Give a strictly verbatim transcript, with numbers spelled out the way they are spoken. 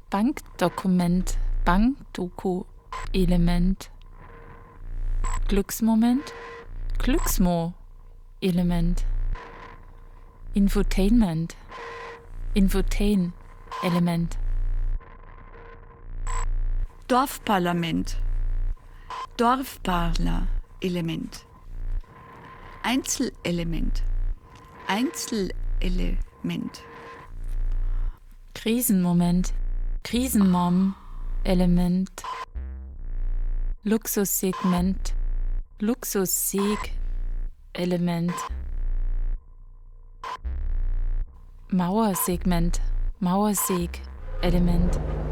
Bankdokument, Bankdoku-Element. Glücksmoment, Glücksmo-Element. Infotainment, Infotain-Element. Dorfparlament, Dorfparler-Element. Einzelelement, Einzelelement. Krisenmoment, Krisenmom-Element. Luxussegment, Luxusseg-Element. Mauersegment, Mauerseg-Element.